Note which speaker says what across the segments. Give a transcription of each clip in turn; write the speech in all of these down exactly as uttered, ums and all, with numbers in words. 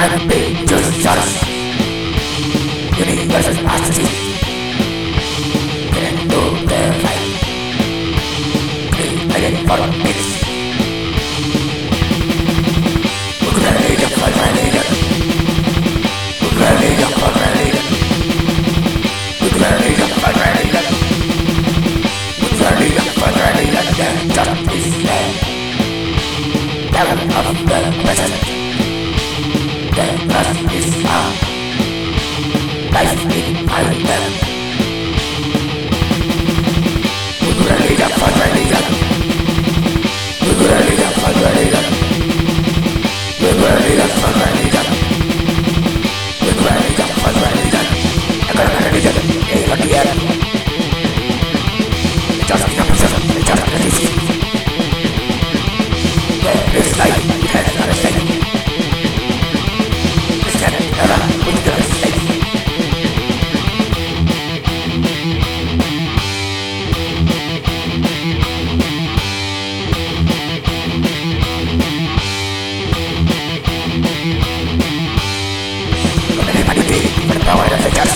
Speaker 1: I'm being just jealous. Universal mastery. Can do the right. Created for mix. Ukraine for Ukraine. Ukraine for Ukraine. Ukraine for Ukraine. Ukraine for Ukraine. The justice land. Heaven of the present. The trust is found. Life in Ireland. Ukraine for Ukraine. Ukraine for Ukraine. Ukraine for Ukraine. Ukraine for Ukraine. Ukraine for Ukraine. Just a person, just a disease. This life has not a state. This can never put the state. Humanity for the power of the just.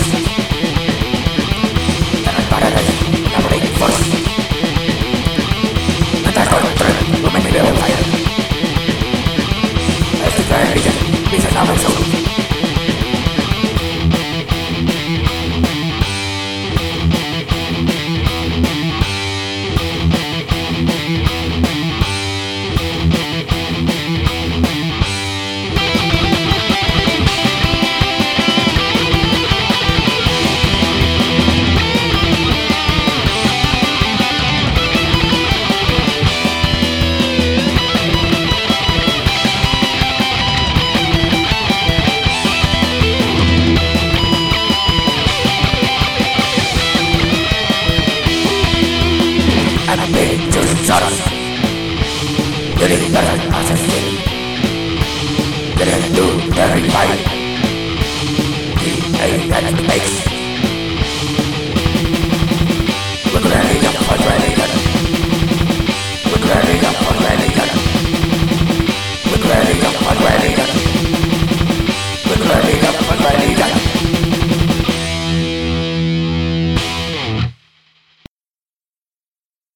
Speaker 1: And paradise, operating force. And I control human level fire. As the giant vision, vision of our soul. I'm being just jealous. Universal assassin. Getting to every fight. The A that makes